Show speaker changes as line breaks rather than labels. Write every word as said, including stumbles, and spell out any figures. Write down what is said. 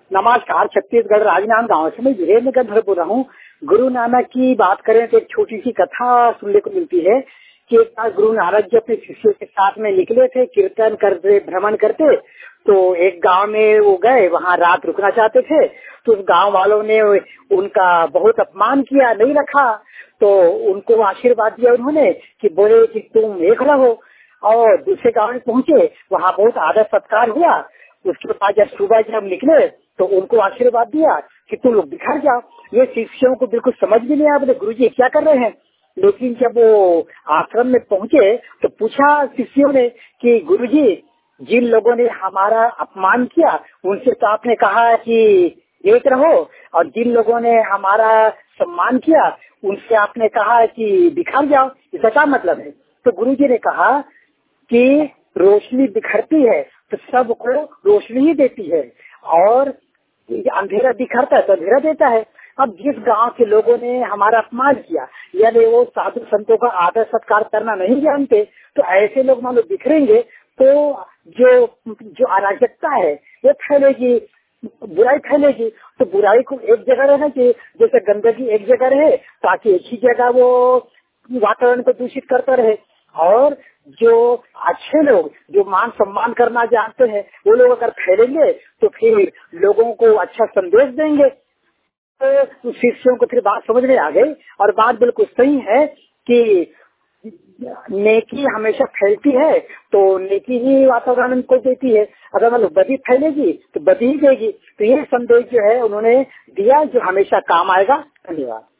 नमस्कार, छत्तीसगढ़ राजनांद गांव से मैं वीरेंद्र गंधर बोल रहा हूँ। गुरु नानक की बात करें तो एक छोटी सी कथा सुनने को मिलती है कि एक बार गुरु नानक जी अपने शिष्यों के साथ में निकले थे कीर्तन करते, भ्रमण करते। तो एक गांव में वो गए, वहाँ रात रुकना चाहते थे। तो उस गांव वालों ने उनका बहुत अपमान किया, नहीं रखा। तो उनको आशीर्वाद दिया उन्होंने कि बोले कि तुम एक रहो। और दूसरे गांव में पहुंचे, वहाँ बहुत आदर सत्कार हुआ। उसके बाद जब सुबह जब निकले तो उनको आशीर्वाद दिया कि तुम लोग बिखर जाओ। ये शिष्यों को बिल्कुल समझ भी नहीं आया, बोले गुरु जी क्या कर रहे हैं। लेकिन जब वो आश्रम में पहुंचे तो पूछा शिष्यों ने कि गुरु जी, जिन लोगों ने हमारा अपमान किया उनसे तो आपने कहा कि एक रहो, और जिन लोगों ने हमारा सम्मान किया उनसे आपने कहा कि बिखर जाओ। इसका क्या मतलब है। तो गुरु जी ने कहा कि रोशनी बिखरती है तो सबको रोशनी ही देती है, और अंधेरा बिखरता है तो अंधेरा देता है। अब जिस गांव के लोगों ने हमारा अपमान किया, यानी वो साधु संतों का आदर सत्कार करना नहीं जानते, तो ऐसे लोग मान लो बिखरेंगे तो जो जो अराजकता है वो फैलेगी, बुराई फैलेगी। तो बुराई को एक जगह रहना चाहिए, जैसे गंदगी एक जगह रहे ताकि एक ही जगह वो वातावरण को दूषित करता रहे। और जो अच्छे लोग जो मान सम्मान करना जानते हैं वो लोग अगर फैलेंगे तो फिर लोगों को अच्छा संदेश देंगे। तो शिष्यों को फिर बात समझ में आ गई, और बात बिल्कुल सही है कि नेकी हमेशा फैलती है तो नेकी ही वातावरण को देती है। अगर मतलब बदी फैलेगी तो बदी ही देगी। तो ये संदेश जो है उन्होंने दिया जो हमेशा काम आएगा। धन्यवाद।